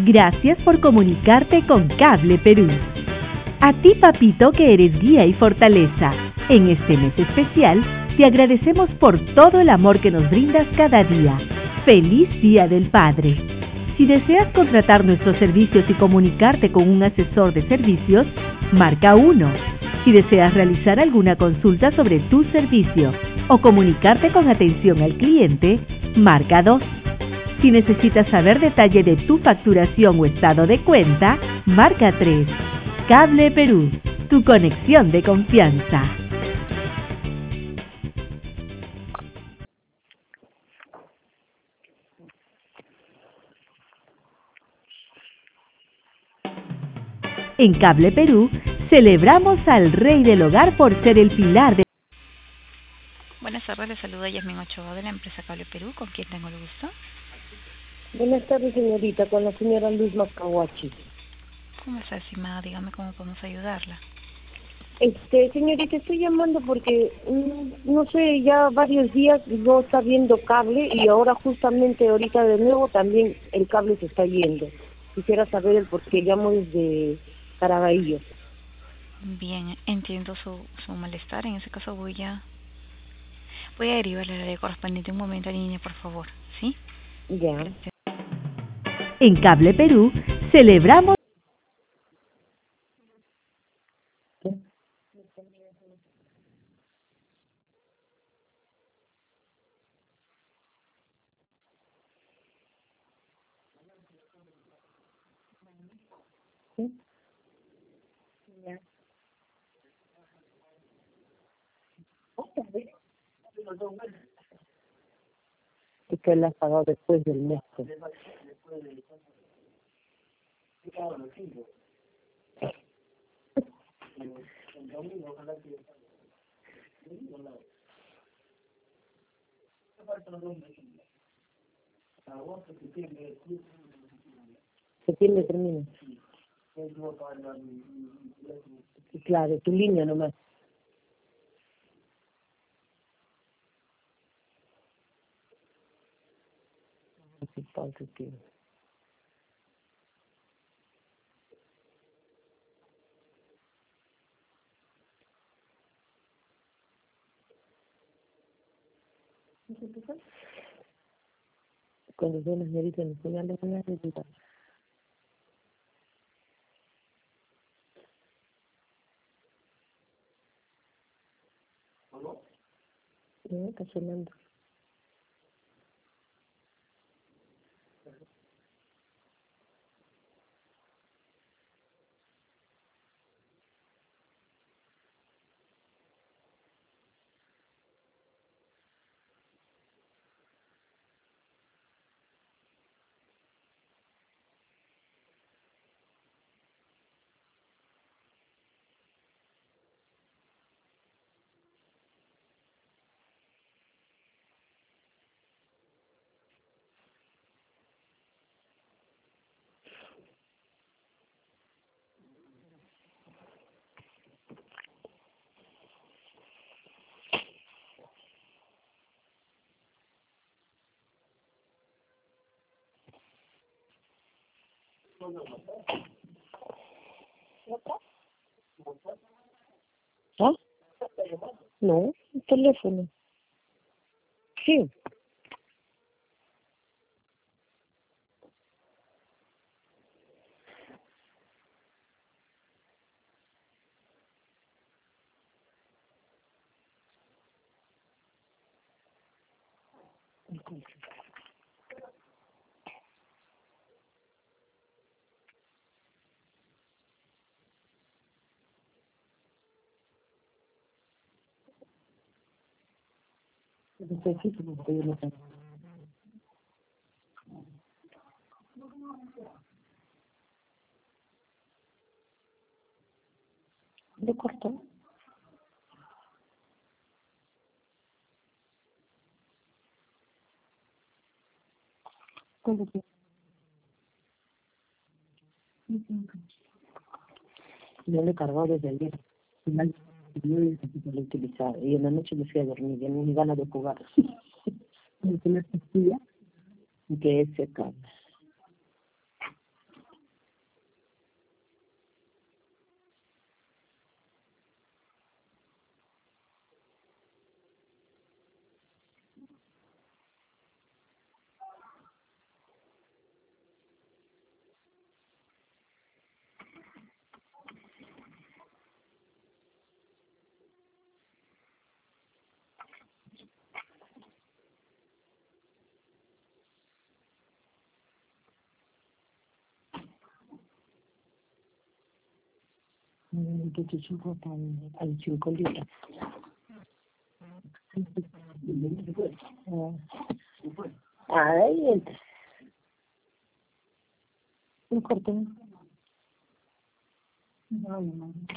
Gracias por comunicarte con Cable Perú. A ti, papito, que eres guía y fortaleza. En este mes especial, te agradecemos por todo el amor que nos brindas cada día. ¡Feliz Día del Padre! Si deseas contratar nuestros servicios y comunicarte con un asesor de servicios, marca 1. Si deseas realizar alguna consulta sobre tu servicio o comunicarte con atención al cliente, marca 2. Si necesitas saber detalle de tu facturación o estado de cuenta, marca 3. Cable Perú, tu conexión de confianza. En Cable Perú, celebramos al Rey del Hogar por ser el pilar de... Buenas tardes, les saluda Yasmin Ochoa de la empresa Cable Perú, con quien tengo el gusto. Buenas tardes, señorita, con la señora Luz Macahuachi. ¿Cómo está, estimada? Dígame cómo podemos ayudarla. Señorita, estoy llamando porque, no sé, ya varios días no está viendo cable y ahora justamente ahorita de nuevo también el cable se está yendo. Quisiera saber el por qué. Llamo desde Caraballo. Bien, entiendo su malestar. En ese caso voy a derivarle la área correspondiente. Un momento, niña, por favor. ¿Sí? Ya. Gracias. En Cable Perú, celebramos... ¿Sí? Ya. Y que la has pagado después del mes. Pues. Septiembre termina. Y claro, tu línea nomás. Principal que tiene. Cuando ven las señorita en el final de la receta. ¿No? Está sonando. ¿Ah? No, el teléfono. Sí. Necesito porque yo no tengo. ¿De corto? ¿Cuándo te? Yo le he cargado desde ayer. Final, yo necesito lo utilizar. Y en la noche me fui a dormir. Ya no me ganas de jugar. Me fui a la pastilla y que es seca. que te subo al circulito. Ahí entra. No corten. No, no.